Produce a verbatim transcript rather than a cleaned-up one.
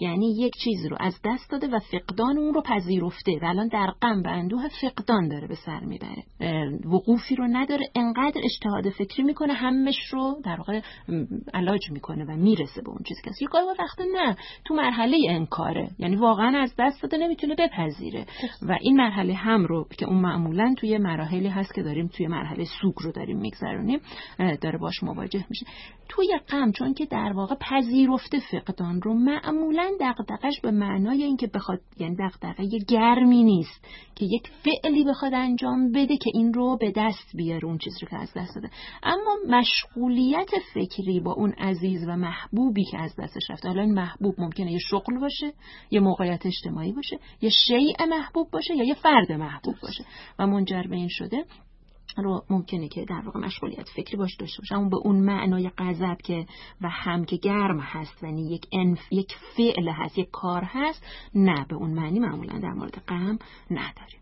یعنی یک چیزی رو از دست داده و فقدان اون رو پذیرفته و الان در غم و اندوه فقدان داره به سر میبره، وقوفی رو نداره، انقدر اجتهاد فکری میکنه همش رو در واقع علاج میکنه و میرسه به اون چیزی که یه کار وقتا نه تو مرحله انکاره، یعنی واقعا از دست داده نمیتونه بپذیره و این مرحله هم رو که اون معمولا توی مراحلی هست که داریم توی مرحله سوگ رو داریم میگذرونیم داره باش مواجه میشه. توی غم چون که در واقع پذیرفته فقدان رو، معمولا دغدغش به معنای اینکه بخواد، یعنی دغدغه گرمی نیست که یک فعلی بخواد انجام بده که این رو به دست بیاره اون چیزی رو که از دست داده، اما مشغولیت فکری با اون عزیز و محبوبی که از دستش رفته، حالا این محبوب ممکنه یه شغل باشه، یه موقعیت اجتماعی باشه، یه شیء محبوب باشه یا یه فرد محبوب باشه و منجر به این شده رو ممکنه که در واقع مشغولیت فکری باش داشته باشه، اما به اون معنای غضب که و هم که گرم هست، یعنی یک انف یک فعل هست، یک کار هست، نه به اون معنی معمولا در مورد غم نداریم.